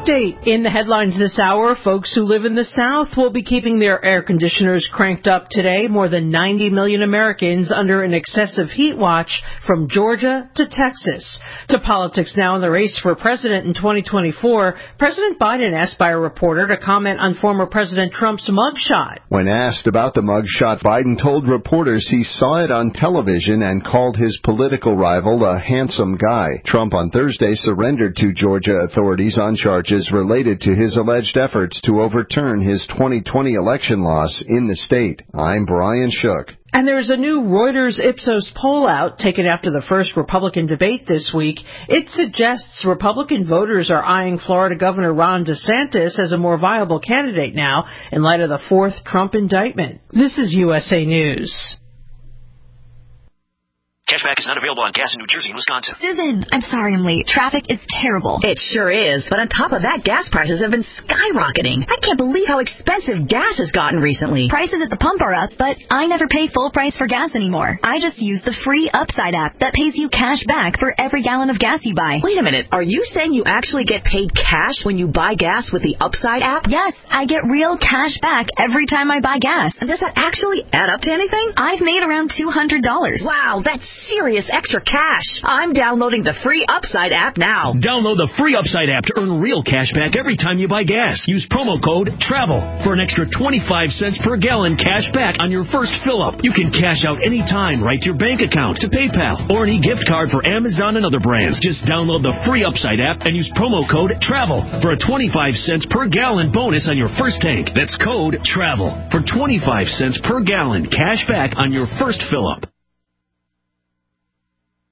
update. In the headlines this hour, folks who live in the South will be keeping their air conditioners cranked up today. More than 90 million Americans under an excessive heat watch from Georgia to Texas. To politics now. In the race for president in 2024, President Biden asked by a reporter to comment on former President Trump's mugshot. When asked about the mugshot, Biden told reporters he saw it on television and called his political rival a handsome guy. Trump on Thursday surrendered to Georgia authorities on charges related to his alleged efforts to overturn his 2020 election loss in the state. I'm Brian Shook. And there's a new Reuters Ipsos poll out taken after the first Republican debate this week. It suggests Republican voters are eyeing Florida Governor Ron DeSantis as a more viable candidate now in light of the fourth Trump indictment. This is USA News. Cashback is not available on gas in New Jersey and Wisconsin. Susan, I'm sorry I'm late. Traffic is terrible. It sure is. But on top of that, gas prices have been skyrocketing. I can't believe how expensive gas has gotten recently. Prices at the pump are up, but I never pay full price for gas anymore. I just use the free Upside app that pays you cash back for every gallon of gas you buy. Wait a minute. Are you saying you actually get paid cash when you buy gas with the Upside app? Yes, I get real cash back every time I buy gas. And does that actually add up to anything? I've made around $200. Wow, that's serious extra cash. I'm downloading the free Upside app now. Download the free Upside app to earn real cash back every time you buy gas. Use promo code TRAVEL for an extra 25 cents per gallon cash back on your first fill-up. You can cash out anytime right to your bank account, to PayPal, or any gift card for Amazon and other brands. Just download the free Upside app and use promo code TRAVEL for a 25 cents per gallon bonus on your first tank. That's code TRAVEL for 25 cents per gallon cash back on your first fill-up.